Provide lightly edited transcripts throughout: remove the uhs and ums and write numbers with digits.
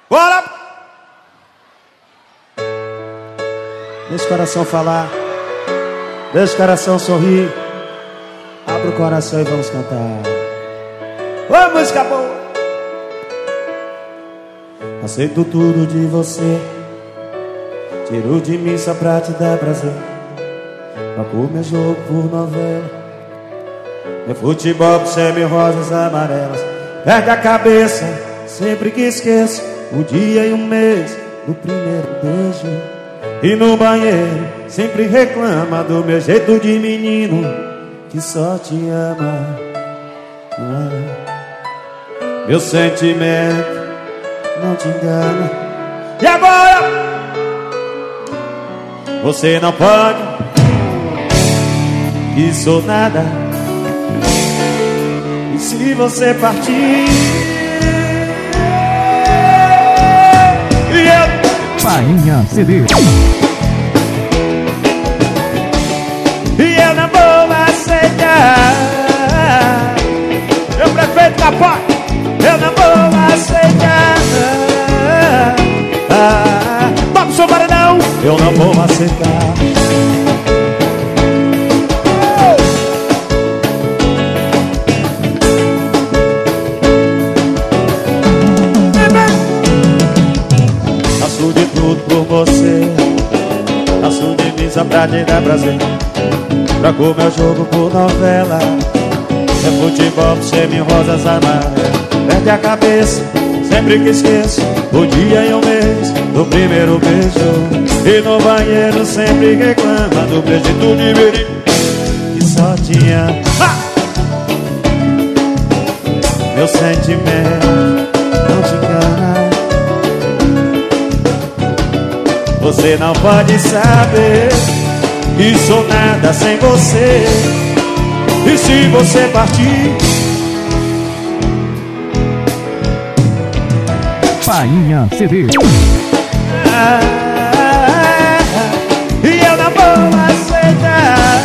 Bora! Deixa o coração falar, deixa o coração sorrir. Abra o coração e vamos cantar. Ô, música boa! Aceito tudo de você, tiro de mim só pra te dar prazer. Troco meu jogo por novela, meu futebol por semi-rosas amarelas. Perde a cabeça sempre que esqueço o dia e o mês do primeiro beijo. E no banheiro sempre reclama do meu jeito de menino que só te ama. Meu sentimento não te engana. E agora? Você não pode, que sou nada. E se você partir, e eu Painha CD. E eu não vou aceitar. Meu prefeito Capote, eu não vou aceitar. Toca o seu paredão, eu não vou aceitar. Faço de tudo por você, faço de mim só pra te dar prazer. Troco meu jogo por novela, meu futebol por semi-rosas amarelas. Perde a cabeça sempre que esqueço o dia e o mês do primeiro beijo. E no banheiro sempre reclama do meu jeito de menino que só te ama. Meu sentimento não te engana. Você não pode saber que sou nada sem você. E se você partir, Painha CD. E eu não vou aceitar.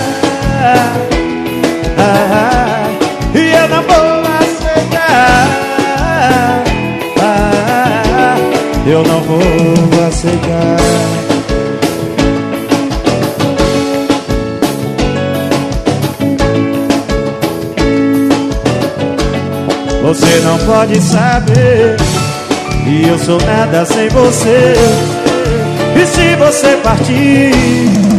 E eu não vou aceitar. Eu não vou aceitar. Você não pode saber que eu sou nada sem você. E se você partir,